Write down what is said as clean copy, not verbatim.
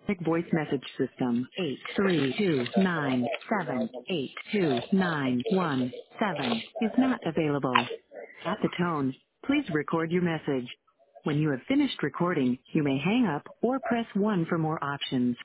voice message system 83297829117 is not available. At the tone, please record your message. When you have finished recording, you may hang up or press 1 for more options.